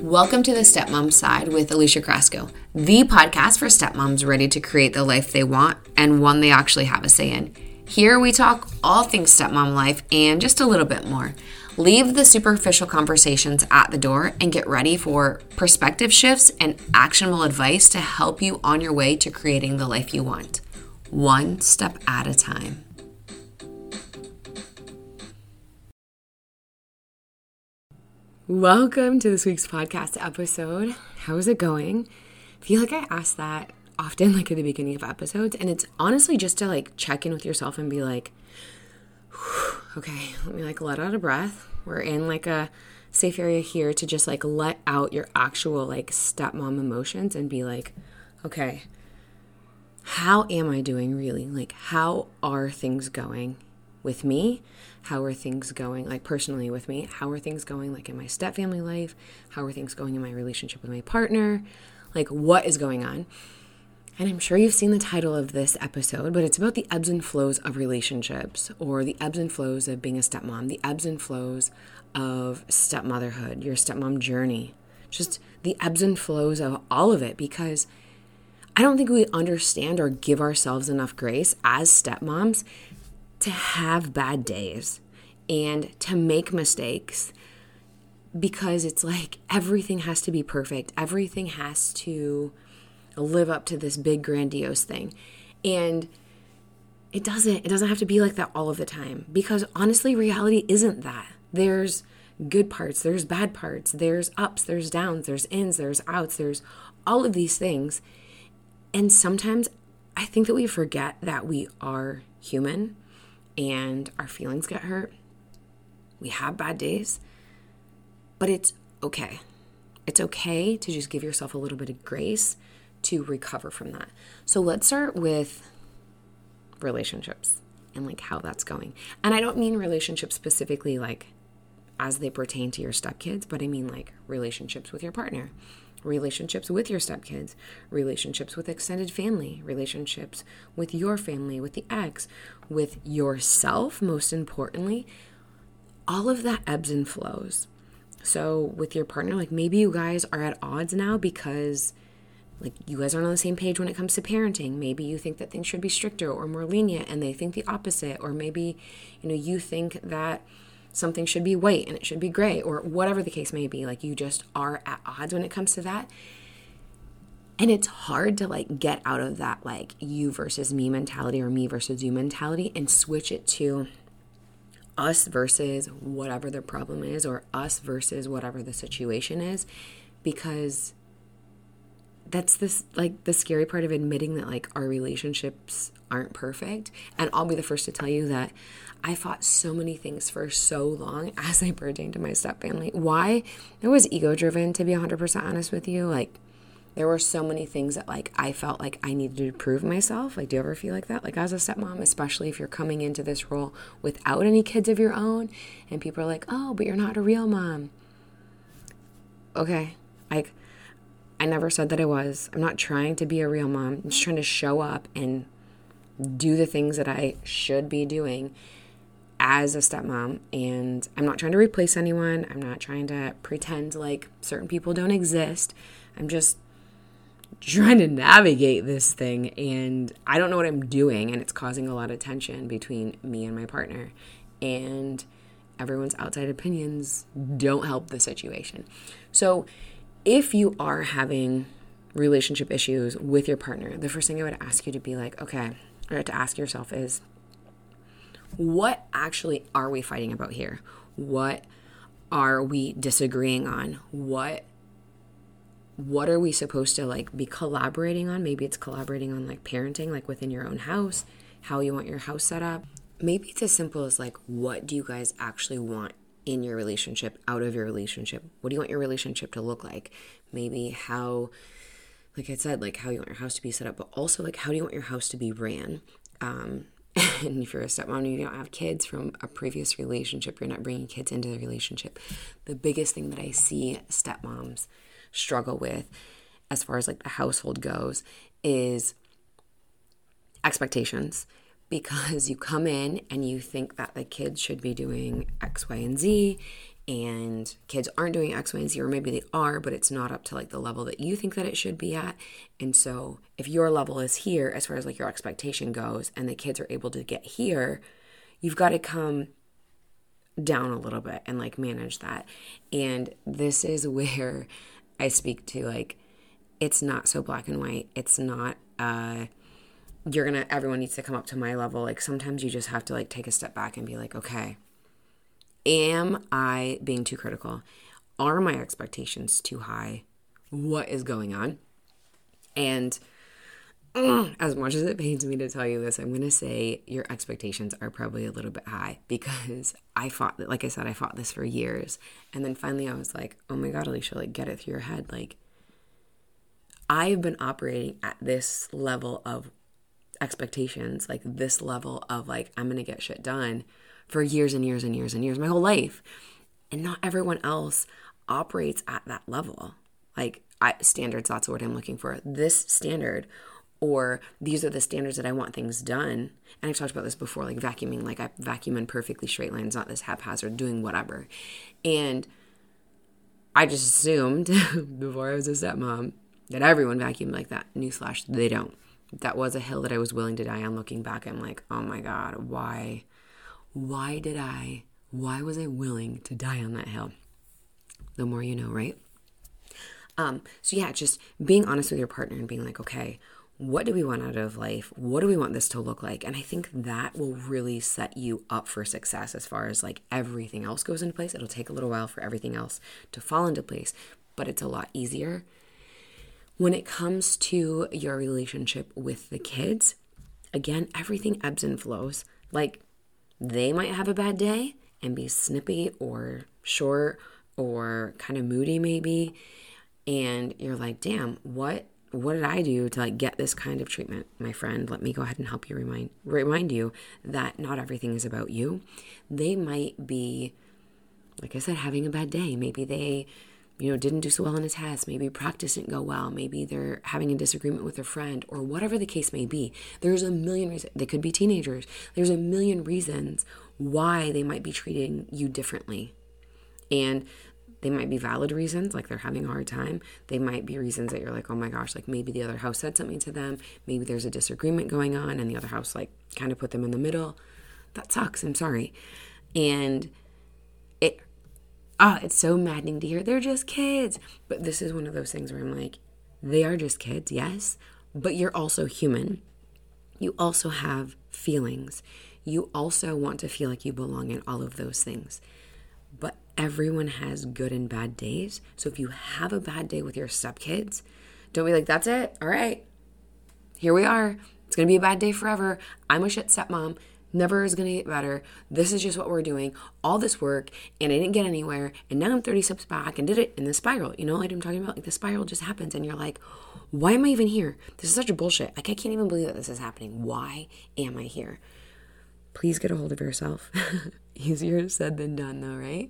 Welcome to the Stepmom Side with Alicia Crasco, the podcast for stepmoms ready to create the life they want and one they actually have a say in. Here we talk all things stepmom life and just a little bit more. Leave the superficial conversations at the door and get ready for perspective shifts and actionable advice to help you on your way to creating the life you want, one step at a time. Welcome to this week's podcast episode. How's it going? I feel like I ask that often, like at the beginning of episodes, and it's honestly just to check in with yourself and be like, okay, let me let out a breath. We're in a safe area here to just let out your actual stepmom emotions and be like, okay, how am I doing really? How are things going with me? How are things going personally with me? How are things going in my stepfamily life? How are things going in my relationship with my partner? What is going on? And I'm sure you've seen the title of this episode, but it's about the ebbs and flows of relationships, or the ebbs and flows of being a stepmom, the ebbs and flows of stepmotherhood, your stepmom journey, just the ebbs and flows of all of it, because I don't think we understand or give ourselves enough grace as stepmoms to have bad days and to make mistakes, because it's everything has to be perfect. Everything has to live up to this big grandiose thing. And it doesn't have to be like that all of the time, because honestly, reality isn't that. There's good parts, there's bad parts, there's ups, there's downs, there's ins, there's outs, there's all of these things. And sometimes I think that we forget that we are human and our feelings get hurt. We have bad days, but it's okay. It's okay to just give yourself a little bit of grace to recover from that. So let's start with relationships and how that's going. And I don't mean relationships specifically as they pertain to your stepkids, but I mean relationships with your partner, relationships with your stepkids, relationships with extended family, relationships with your family, with the ex, with yourself, most importantly. All of that ebbs and flows. So with your partner, maybe you guys are at odds now because you guys aren't on the same page when it comes to parenting. Maybe you think that things should be stricter or more lenient and they think the opposite. Or maybe, you think that something should be white and it should be gray, or whatever the case may be. You just are at odds when it comes to that. And it's hard to get out of that you versus me mentality or me versus you mentality and switch it to us versus whatever the problem is, or us versus whatever the situation is, because that's the scary part of admitting that our relationships aren't perfect. And I'll be the first to tell you that I fought so many things for so long as they pertain to my stepfamily. Why? It was ego driven, to be 100% honest with you. There were so many things that I felt I needed to prove myself. Do you ever feel like that? As a stepmom, especially if you're coming into this role without any kids of your own and people are oh, but you're not a real mom. Okay. I never said that I was. I'm not trying to be a real mom. I'm just trying to show up and do the things that I should be doing as a stepmom. And I'm not trying to replace anyone. I'm not trying to pretend certain people don't exist. I'm just trying to navigate this thing, and I don't know what I'm doing, and it's causing a lot of tension between me and my partner, and everyone's outside opinions don't help the situation. So if you are having relationship issues with your partner, the first thing I would ask you to be okay, or to ask yourself is, what actually are we fighting about here? What are we disagreeing on? What are we supposed to be collaborating on? Maybe it's collaborating on parenting, within your own house, how you want your house set up. Maybe it's as simple as what do you guys actually want in your relationship, out of your relationship? What do you want your relationship to look like? Maybe how, I said, how you want your house to be set up, but also how do you want your house to be ran? And if you're a stepmom and you don't have kids from a previous relationship, you're not bringing kids into the relationship. The biggest thing that I see stepmoms struggle with as far as the household goes is expectations, because you come in and you think that the kids should be doing X, Y, and Z, and kids aren't doing X, Y, and Z, or maybe they are, but it's not up to like the level that you think that it should be at. And so if your level is here, as far as like your expectation goes, and the kids are able to get here, you've got to come down a little bit and like manage that. And this is where I speak to like, it's not so black and white. It's not, everyone needs to come up to my level. Like sometimes you just have to like take a step back and be like, okay, am I being too critical? Are my expectations too high? What is going on? And as much as it pains me to tell you this, I'm going to say your expectations are probably a little bit high, because I fought this for years. And then finally I was like, oh my God, Alicia, like get it through your head. Like I've been operating at this level of expectations, like this level of like, I'm going to get shit done for years and years and years and years, my whole life. And not everyone else operates at that level. Like standards, that's what I'm looking for. This standard, or these are the standards that I want things done. And I've talked about this before, like vacuuming, like I vacuum in perfectly straight lines, not this haphazard doing whatever. And I just assumed before I was a stepmom that everyone vacuumed like that. Newsflash, they don't. That was a hill that I was willing to die on. Looking back, I'm like, oh my God, why was I willing to die on that hill? The more you know, right? So yeah, just being honest with your partner and being like, okay, what do we want out of life? What do we want this to look like? And I think that will really set you up for success as far as like everything else goes into place. It'll take a little while for everything else to fall into place, but it's a lot easier. When it comes to your relationship with the kids, again, everything ebbs and flows. Like they might have a bad day and be snippy or short or kind of moody maybe. And you're like, damn, what did I do to like get this kind of treatment? My friend, let me go ahead and help you remind you that not everything is about you. They might be, like I said, having a bad day. Maybe they, didn't do so well in a test. Maybe practice didn't go well. Maybe they're having a disagreement with a friend, or whatever the case may be. There's a million reasons. They could be teenagers. There's a million reasons why they might be treating you differently. And they might be valid reasons, like they're having a hard time. They might be reasons that you're like, oh my gosh, like maybe the other house said something to them. Maybe there's a disagreement going on and the other house like kind of put them in the middle. That sucks. I'm sorry. And it's so maddening to hear they're just kids. But this is one of those things where I'm like, they are just kids, yes, but you're also human. You also have feelings. You also want to feel like you belong in all of those things. But everyone has good and bad days. So if you have a bad day with your stepkids, don't be like, that's it. All right, here we are. It's going to be a bad day forever. I'm a shit stepmom. Never is going to get better. This is just what we're doing. All this work, and I didn't get anywhere. And now I'm 30 steps back and did it in the spiral. Like I'm talking about, like the spiral just happens. And you're like, why am I even here? This is such a bullshit. Like I can't even believe that this is happening. Why am I here? Please get a hold of yourself. Easier said than done though, right?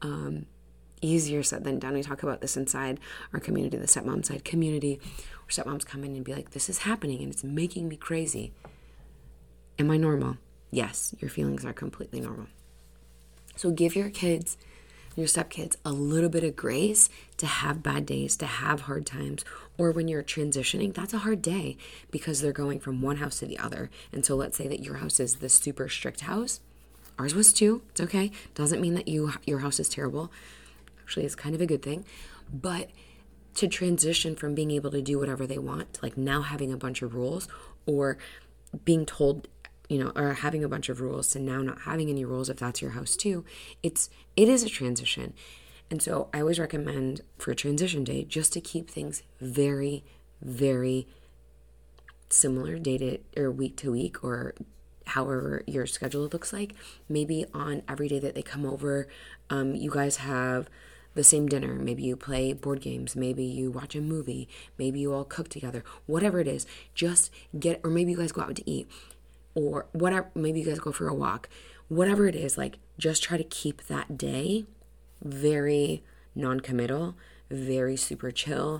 Easier said than done. We talk about this inside our community, the stepmom side community, where stepmoms come in and be like, this is happening and it's making me crazy. Am I normal? Yes, your feelings are completely normal. So give your kids, your stepkids, a little bit of grace to have bad days, to have hard times, or when you're transitioning, that's a hard day because they're going from one house to the other. And so let's say that your house is the super strict house. Ours was too. It's okay. Doesn't mean that your house is terrible. Actually, it's kind of a good thing. But to transition from being able to do whatever they want to like now having a bunch of rules, or being told, or having a bunch of rules to now not having any rules, if that's your house too, it is a transition. And so I always recommend for a transition day just to keep things very, very similar day to or week to week, or however your schedule looks like. Maybe on every day that they come over, you guys have the same dinner. Maybe you play board games. Maybe you watch a movie. Maybe you all cook together. Whatever it is, or maybe you guys go out to eat, or whatever. Maybe you guys go for a walk. Whatever it is, like just try to keep that day very non-committal, very super chill,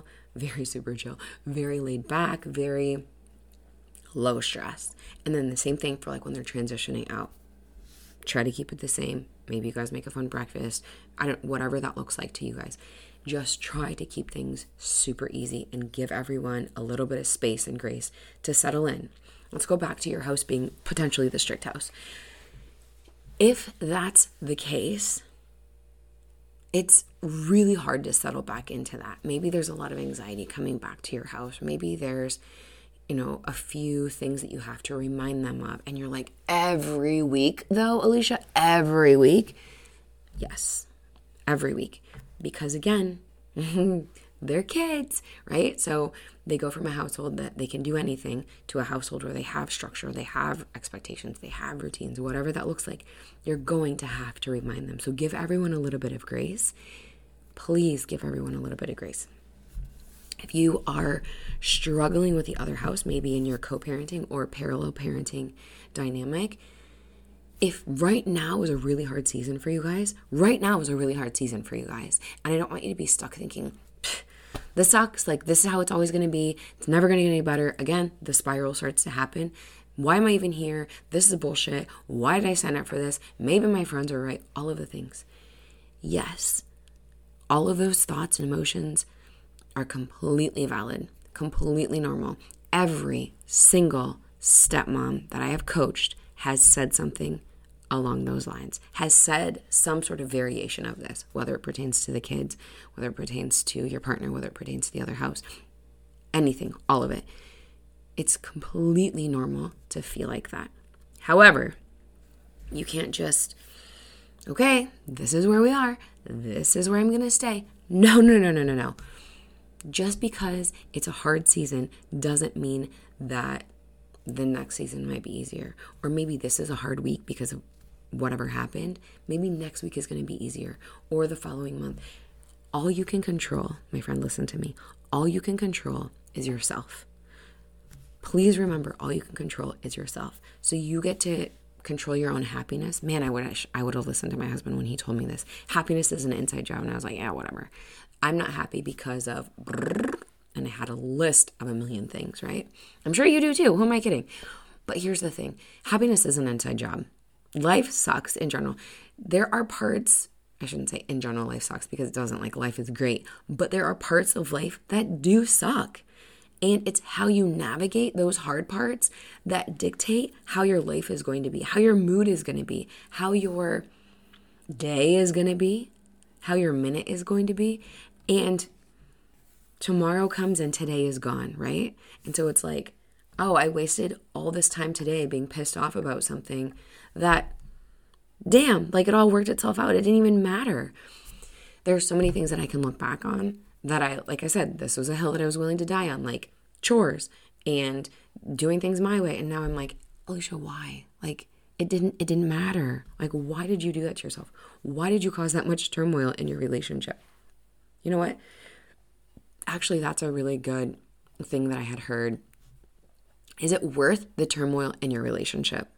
very laid back, very low stress. And then the same thing for like when they're transitioning out Try to keep it the same. Maybe you guys make a fun breakfast. Whatever that looks like to you guys. Just try to keep things super easy and give everyone a little bit of space and grace to settle in. Let's go back to your house being potentially the strict house. If that's the case, it's really hard to settle back into that. Maybe there's a lot of anxiety coming back to your house. Maybe there's, a few things that you have to remind them of. And you're like, every week though, Alicia, every week? Yes, every week. Because again, they're kids, right? So they go from a household that they can do anything to a household where they have structure, they have expectations, they have routines, whatever that looks like. You're going to have to remind them. So give everyone a little bit of grace. Please give everyone a little bit of grace. If you are struggling with the other house, maybe in your co-parenting or parallel parenting dynamic, if right now is a really hard season for you guys, and I don't want you to be stuck thinking, this sucks, like this is how it's always going to be, it's never going to get any better. Again, the spiral starts to happen. Why am I even here? This is bullshit. Why did I sign up for this? Maybe my friends are right. All of the things. Yes, all of those thoughts and emotions are completely valid, completely normal. Every single stepmom that I have coached has said something along those lines, has said some sort of variation of this, whether it pertains to the kids, whether it pertains to your partner, whether it pertains to the other house, anything, all of it. It's completely normal to feel like that. However, you can't just, okay, this is where we are, this is where I'm going to stay. No. Just because it's a hard season doesn't mean that the next season might be easier. Or maybe this is a hard week because of whatever happened. Maybe next week is going to be easier, or the following month. All you can control, my friend, listen to me, all you can control is yourself. Please remember, all you can control is yourself. So you get to control your own happiness. Man, I would have listened to my husband when he told me this. Happiness is an inside job. And I was like, yeah, whatever. I'm not happy because of, and I had a list of a million things, right? I'm sure you do too. Who am I kidding? But here's the thing. Happiness is an inside job. Life sucks in general. There are parts, I shouldn't say in general life sucks because it doesn't, like life is great, but there are parts of life that do suck. And it's how you navigate those hard parts that dictate how your life is going to be, how your mood is going to be, how your day is going to be, how your minute is going to be. And tomorrow comes and today is gone, right? And so it's like, oh, I wasted all this time today being pissed off about something that, damn, like it all worked itself out. It didn't even matter. There's so many things that I can look back on that like I said, this was a hill that I was willing to die on, like chores and doing things my way. And now I'm like, Alicia, why? Like it didn't matter. Like, why did you do that to yourself? Why did you cause that much turmoil in your relationship? You know what? Actually, that's a really good thing that I had heard. Is it worth the turmoil in your relationship?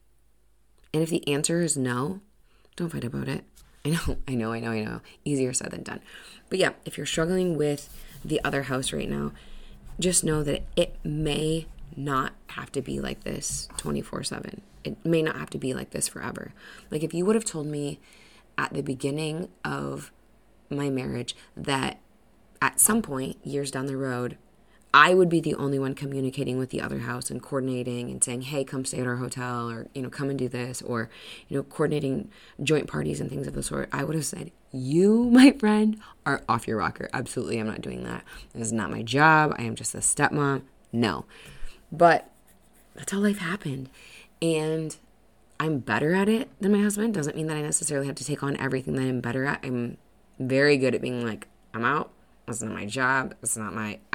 And if the answer is no, don't fight about it. I know. Easier said than done. But yeah, if you're struggling with the other house right now, just know that it may not have to be like this 24/7. It may not have to be like this forever. Like if you would have told me at the beginning of my marriage that at some point, years down the road, I would be the only one communicating with the other house and coordinating and saying, hey, come stay at our hotel, or, come and do this, or, coordinating joint parties and things of the sort, I would have said, you, my friend, are off your rocker. Absolutely, I'm not doing that. This is not my job. I am just a stepmom. No. But that's how life happened. And I'm better at it than my husband. Doesn't mean that I necessarily have to take on everything that I'm better at. I'm very good at being like, I'm out. It's not my job. It's not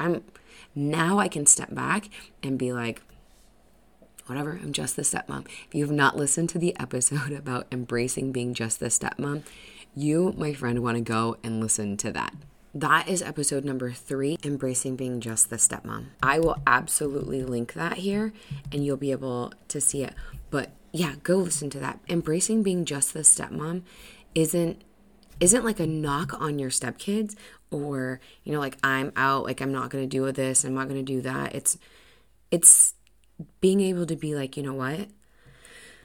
now I can step back and be like, whatever, I'm just the stepmom. If you have not listened to the episode about embracing being just the stepmom, you, my friend, want to go and listen to that. That is episode number 3, embracing being just the stepmom. I will absolutely link that here and you'll be able to see it. But yeah, go listen to that. Embracing being just the stepmom isn't like a knock on your stepkids, or, like I'm out, like I'm not going to do this, I'm not going to do that. It's being able to be like, you know what?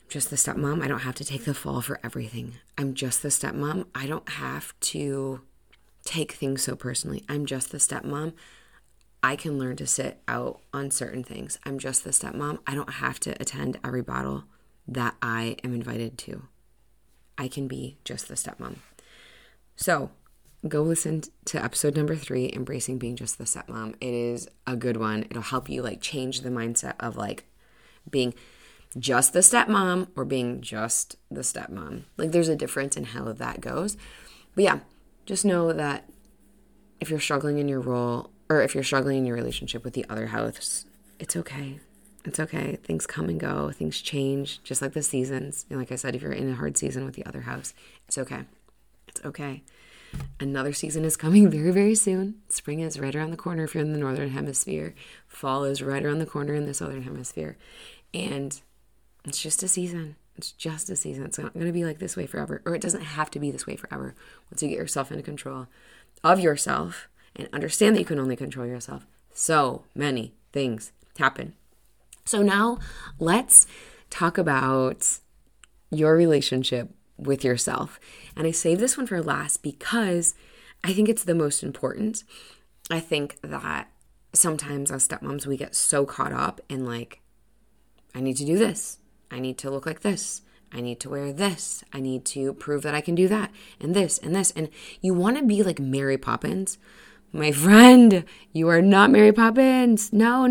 just the stepmom. I don't have to take the fall for everything. I'm just the stepmom. I don't have to take things so personally. I'm just the stepmom. I can learn to sit out on certain things. I'm just the stepmom. I don't have to attend every battle that I am invited to. I can be just the stepmom. So go listen to episode number 3, Embracing Being Just the Stepmom. It is a good one. It'll help you like change the mindset of like being just the stepmom or being just the stepmom. Like there's a difference in how that goes. But yeah, just know that if you're struggling in your role or if you're struggling in your relationship with the other house, it's okay. It's okay. Things come and go. Things change, just like the seasons. And like I said, if you're in a hard season with the other house, it's okay. It's okay. Another season is coming very, very soon. Spring is right around the corner if you're in the northern hemisphere. Fall is right around the corner in the southern hemisphere. And it's just a season. It's just a season. It's not going to be like this way forever. Or it doesn't have to be this way forever. Once you get yourself into control of yourself and understand that you can only control yourself, so many things happen. So now let's talk about your relationship with yourself. And I saved this one for last because I think it's the most important. I think that sometimes as stepmoms, we get so caught up in like, I need to do this. I need to look like this. I need to wear this. I need to prove that I can do that and this and this. And you want to be like Mary Poppins. My friend, you are not Mary Poppins. No.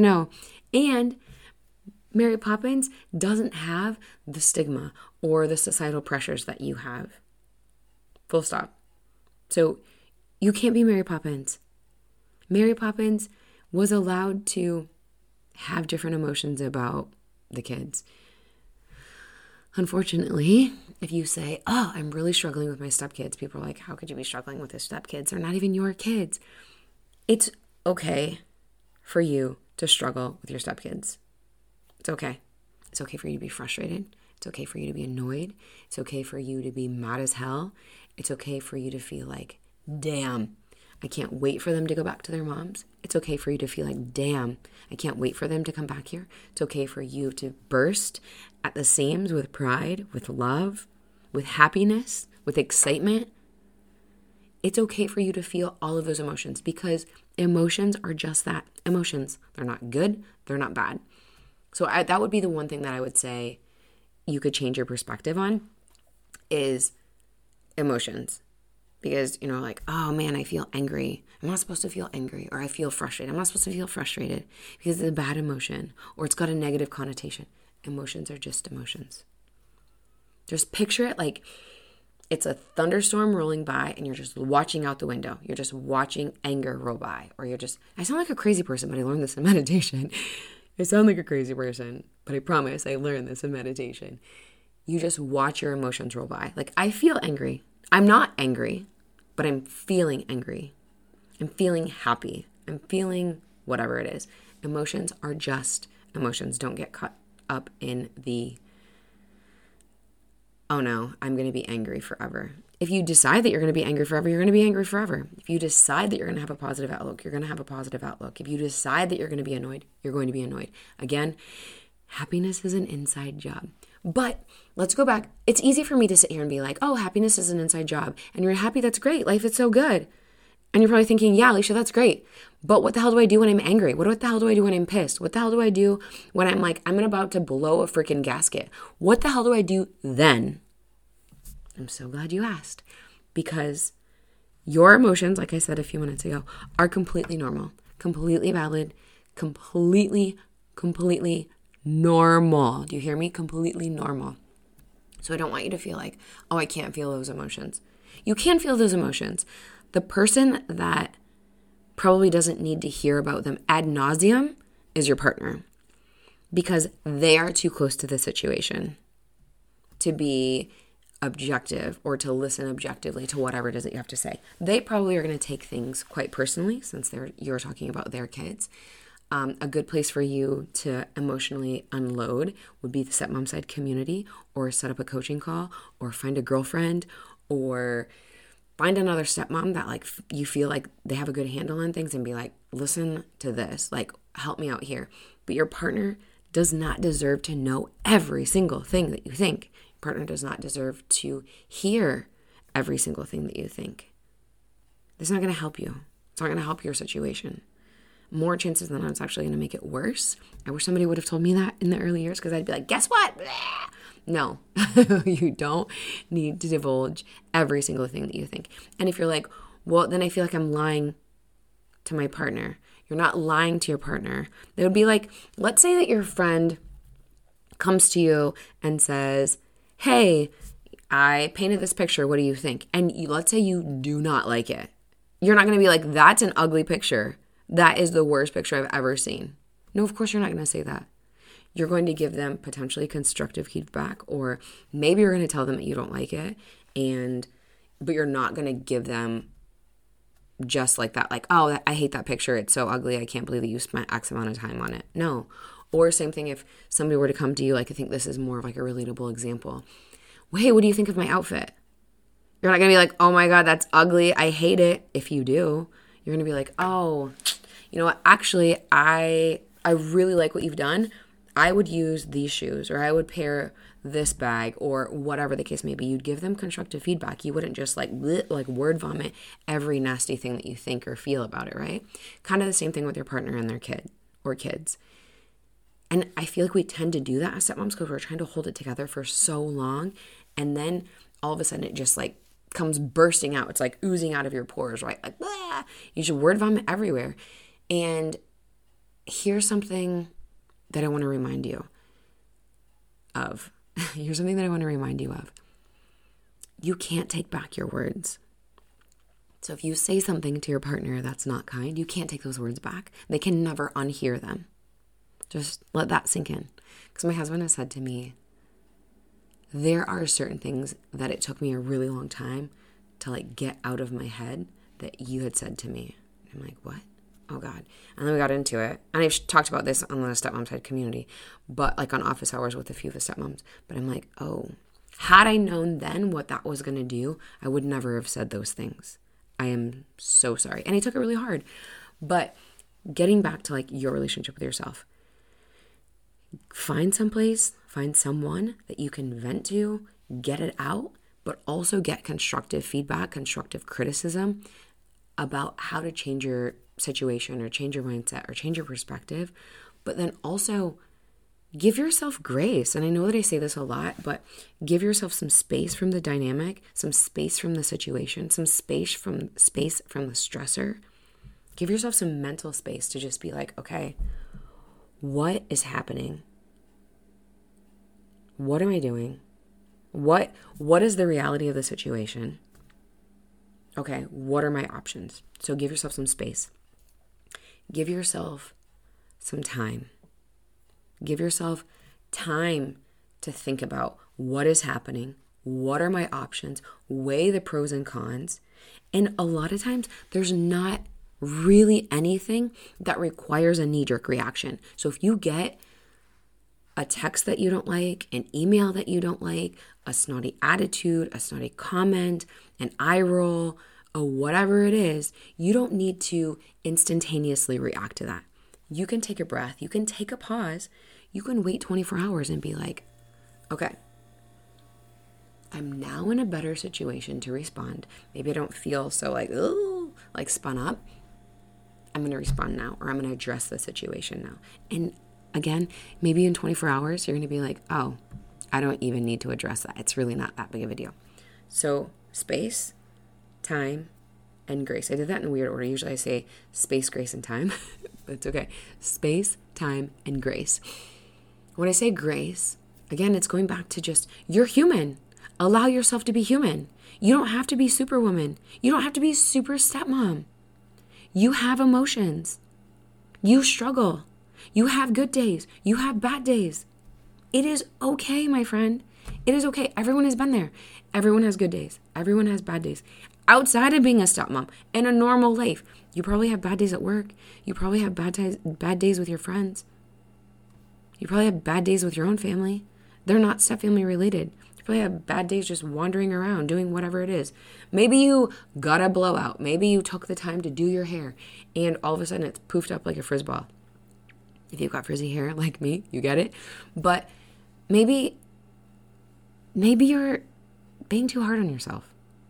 And Mary Poppins doesn't have the stigma or the societal pressures that you have. Full stop. So you can't be Mary Poppins. Mary Poppins was allowed to have different emotions about the kids. Unfortunately, if you say, oh, I'm really struggling with my stepkids, people are like, how could you be struggling with the stepkids? They're not even your kids. It's okay for you to struggle with your stepkids. It's okay. It's okay for you to be frustrated. It's okay for you to be annoyed. It's okay for you to be mad as hell. It's okay for you to feel like, damn, I can't wait for them to go back to their moms. It's okay for you to feel like, damn, I can't wait for them to come back here. It's okay for you to burst at the seams with pride, with love, with happiness, with excitement. It's okay for you to feel all of those emotions because emotions are just that, emotions. They're not good. They're not bad. So that would be the one thing that I would say you could change your perspective on is emotions. Because, like, oh man, I feel angry. I'm not supposed to feel angry. Or I feel frustrated. I'm not supposed to feel frustrated because it's a bad emotion or it's got a negative connotation. Emotions are just emotions. Just picture it like it's a thunderstorm rolling by and you're just watching out the window. You're just watching anger roll by. Or I sound like a crazy person, but I learned this in meditation. I sound like a crazy person, but I promise I learned this in meditation. You just watch your emotions roll by. Like, I feel angry. I'm not angry, but I'm feeling angry. I'm feeling happy. I'm feeling whatever it is. Emotions are just emotions. Don't get caught up in the, oh no, I'm going to be angry forever. If you decide that you're going to be angry forever, you're going to be angry forever. If you decide that you're going to have a positive outlook, you're going to have a positive outlook. If you decide that you're going to be annoyed, you're going to be annoyed. Again, happiness is an inside job. But let's go back. It's easy for me to sit here and be like, oh, happiness is an inside job. And you're happy, that's great. Life is so good. And you're probably thinking, yeah, Alicia, that's great. But what the hell do I do when I'm angry? What the hell do I do when I'm pissed? What the hell do I do when I'm like, I'm about to blow a freaking gasket? What the hell do I do then? I'm so glad you asked. Because your emotions, like I said a few minutes ago, are completely normal, completely valid, completely normal. Do you hear me? Completely normal. So I don't want you to feel like, oh, I can't feel those emotions. You can feel those emotions. The person that probably doesn't need to hear about them ad nauseum is your partner because they are too close to the situation to be objective or to listen objectively to whatever it is that you have to say. They probably are going to take things quite personally since you're talking about their kids. A good place for you to emotionally unload would be the Stepmom Side community, or set up a coaching call, or find a girlfriend, or find another stepmom that like you feel like they have a good handle on things and be like, listen to this, like help me out here. But your partner does not deserve to know every single thing that you think. Your partner does not deserve to hear every single thing that you think. It's not going to help you. It's not going to help your situation. More chances than not, it's actually going to make it worse. I wish somebody would have told me that in the early years, because I'd be like, guess what? Blah. No, you don't need to divulge every single thing that you think. And if you're like, well, then I feel like I'm lying to my partner. You're not lying to your partner. It would be like, let's say that your friend comes to you and says, hey, I painted this picture. What do you think? And let's say you do not like it. You're not going to be like, that's an ugly picture. That is the worst picture I've ever seen. No, of course you're not going to say that. You're going to give them potentially constructive feedback, or maybe you're going to tell them that you don't like it, but you're not going to give them just like that, like, oh, I hate that picture. It's so ugly. I can't believe that you spent X amount of time on it. No. Or same thing if somebody were to come to you, like I think this is more of like a relatable example. Well, hey, what do you think of my outfit? You're not going to be like, oh my God, that's ugly. I hate it. If you do, you're going to be like, oh, you know what? Actually, I really like what you've done. I would use these shoes, or I would pair this bag, or whatever the case may be. You'd give them constructive feedback. You wouldn't just like word vomit every nasty thing that you think or feel about it, right? Kind of the same thing with your partner and their kid or kids. And I feel like we tend to do that as stepmoms because we're trying to hold it together for so long. And then all of a sudden it just like comes bursting out. It's like oozing out of your pores, right? Like, blah! You should word vomit everywhere. And here's something that I want to remind you of. Here's something that I want to remind you of. You can't take back your words. So if you say something to your partner that's not kind, you can't take those words back. They can never unhear them. Just let that sink in. Because my husband has said to me, there are certain things that it took me a really long time to like get out of my head that you had said to me. I'm like, what? Oh God. And then we got into it. And I've talked about this on the Stepmom Side community, but like on office hours with a few of the stepmoms. But I'm like, oh, had I known then what that was going to do, I would never have said those things. I am so sorry. And he took it really hard. But getting back to like your relationship with yourself, find someone that you can vent to, get it out, but also get constructive feedback, constructive criticism about how to change your situation or change your mindset or change your perspective. But then also give yourself grace. And I know that I say this a lot, but give yourself some space from the dynamic, some space from the situation, some space from the stressor. Give yourself some mental space to just be like, okay, what is happening? What am I doing? What is the reality of the situation? Okay, what are my options? So give yourself some space. Give yourself some time. Give yourself time to think about what is happening, what are my options, weigh the pros and cons. And a lot of times there's not really anything that requires a knee-jerk reaction. So if you get a text that you don't like, an email that you don't like, a snotty attitude, a snotty comment, an eye roll, or whatever it is, you don't need to instantaneously react to that. You can take a breath, you can take a pause, you can wait 24 hours and be like, okay, I'm now in a better situation to respond. Maybe I don't feel so like spun up. I'm going to respond now, or I'm going to address the situation now. And again, maybe in 24 hours, you're going to be like, oh, I don't even need to address that. It's really not that big of a deal. So space, time, and grace. I did that in a weird order. Usually I say space, grace, and time. But it's okay. Space, time, and grace. When I say grace, again, it's going back to just, you're human. Allow yourself to be human. You don't have to be superwoman. You don't have to be super stepmom. You have emotions. You struggle. You have good days. You have bad days. It is okay, my friend. It is okay. Everyone has been there. Everyone has good days. Everyone has bad days. Outside of being a stepmom, in a normal life, you probably have bad days at work. You probably have bad days with your friends. You probably have bad days with your own family. They're not step-family related. You probably have bad days just wandering around, doing whatever it is. Maybe you got a blowout. Maybe you took the time to do your hair, and all of a sudden it's poofed up like a frisbee ball. If you've got frizzy hair like me, you get it. But maybe you're being too hard on yourself.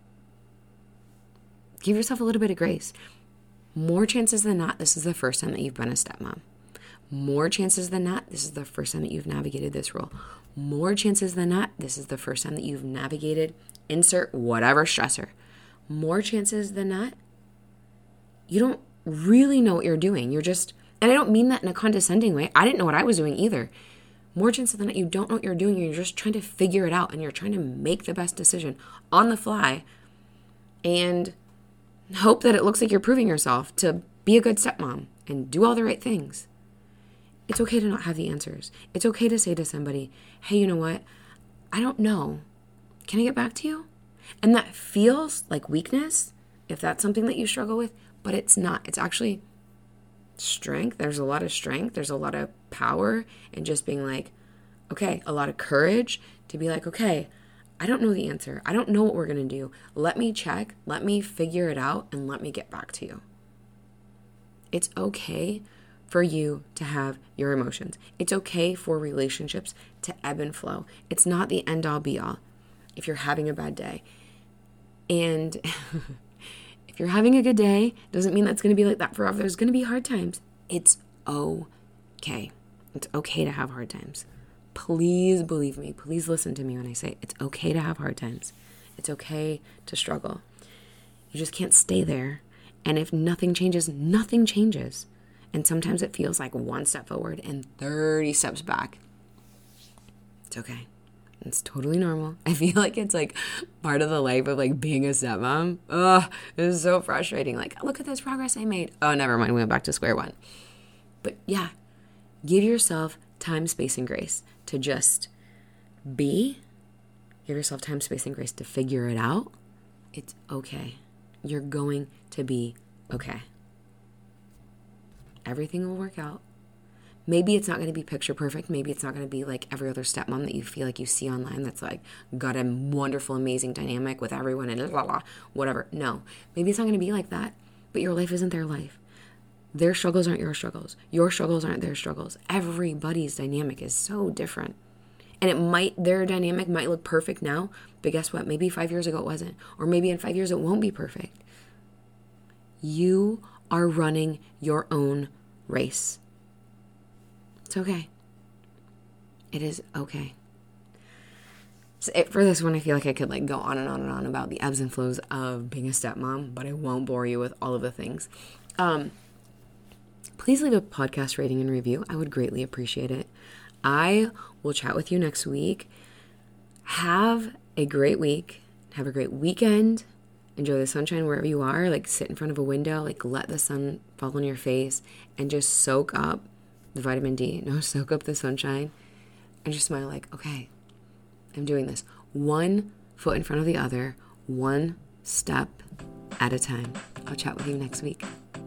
Give yourself a little bit of grace. More chances than not, this is the first time that you've been a stepmom. More chances than not, this is the first time that you've navigated this role. More chances than not, this is the first time that you've navigated insert whatever stressor. More chances than not, you don't really know what you're doing. You're just, and I don't mean that in a condescending way. I didn't know what I was doing either. More chances than not, you don't know what you're doing. You're just trying to figure it out, and you're trying to make the best decision on the fly and hope that it looks like you're proving yourself to be a good stepmom and do all the right things. It's okay to not have the answers. It's okay to say to somebody, hey, you know what? I don't know. Can I get back to you? And that feels like weakness, if that's something that you struggle with, but it's not. It's actually strength. There's a lot of strength. There's a lot of power in just being like, okay, a lot of courage to be like, okay, I don't know the answer. I don't know what we're going to do. Let me check. Let me figure it out, and let me get back to you. It's okay for you to have your emotions. It's okay for relationships to ebb and flow. It's not the end all be all if you're having a bad day. And if you're having a good day, doesn't mean that's going to be like that forever. There's going to be hard times. It's okay. It's okay to have hard times. Please believe me. Please listen to me when I say it's okay to have hard times. It's okay to struggle. You just can't stay there. And if nothing changes, nothing changes. And sometimes it feels like one step forward and 30 steps back. It's okay. It's totally normal. I feel like it's like part of the life of like being a stepmom. Ugh, it is so frustrating. Like, look at this progress I made. Oh, never mind. We went back to square one. But yeah, give yourself time, space, and grace to just be. Give yourself time, space, and grace to figure it out. It's okay. You're going to be okay. Everything will work out. Maybe it's not going to be picture perfect. Maybe it's not going to be like every other stepmom that you feel like you see online that's like got a wonderful, amazing dynamic with everyone and blah, blah, whatever. No, maybe it's not going to be like that, but your life isn't their life. Their struggles aren't your struggles. Your struggles aren't their struggles. Everybody's dynamic is so different. And their dynamic might look perfect now, but guess what? Maybe 5 years ago it wasn't. Or maybe in 5 years it won't be perfect. You are running your own race. It's okay. It is okay. So for this one, I feel like I could like go on and on and on about the ebbs and flows of being a stepmom, but I won't bore you with all of the things. Please leave a podcast rating and review. I would greatly appreciate it. I will chat with you next week. Have a great week. Have a great weekend. Enjoy the sunshine wherever you are. Like sit in front of a window, like let the sun fall on your face and just soak up the vitamin D. No, soak up the sunshine and just smile like, okay, I'm doing this. One foot in front of the other, one step at a time. I'll chat with you next week.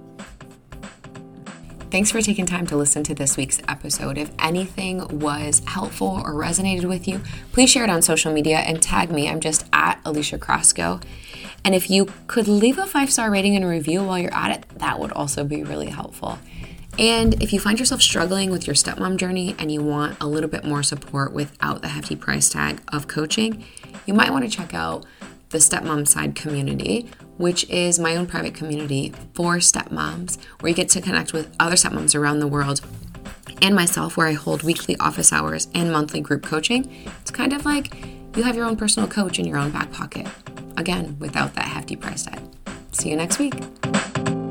Thanks for taking time to listen to this week's episode. If anything was helpful or resonated with you, please share it on social media and tag me. I'm just at Alicia Crosco. And if you could leave a 5-star rating and review while you're at it, that would also be really helpful. And if you find yourself struggling with your stepmom journey and you want a little bit more support without the hefty price tag of coaching, you might want to check out the Stepmom Side community, which is my own private community for stepmoms, where you get to connect with other stepmoms around the world and myself, where I hold weekly office hours and monthly group coaching. It's kind of like you have your own personal coach in your own back pocket. Again, without that hefty price tag. See you next week.